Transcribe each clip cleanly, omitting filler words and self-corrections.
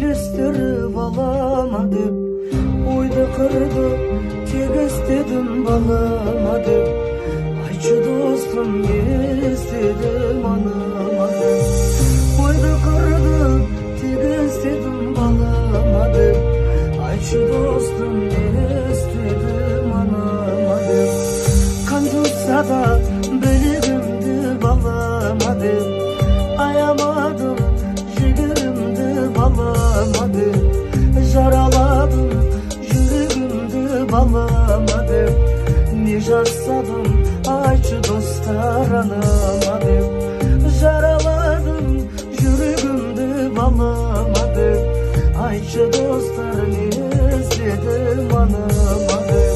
естіріп алама деп, ойды қырды тек естедім балама деп. Айтшы достым, не естедім анама деп. Ойды қырды тек естедім балама деп. Айтшы достым, не естедім анама деп. Қан жұтса да білегімді балама деп. Аямадым жігерімді балама деп. Жараладым жүрегімді балама деп. Не жасадым, айтшы достар анама деп. Жараладым жүрегімді балама деп. Айтшы достар, не істедім анама деп.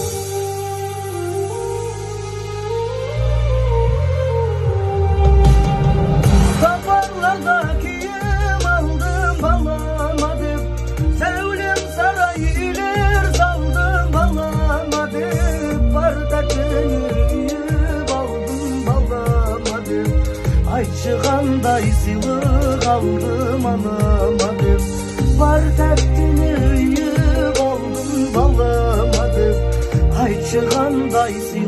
Сапарларда киім алдым балама деп. Сәулем сарай үйлер салдым балама деп. Бар тәттіні үйіп алдым балама деп. Айтшы қандай сыйлық алдым анама деп. Бар тәттіні үйіп алдым балама деп. Айтшы қандай сыйлық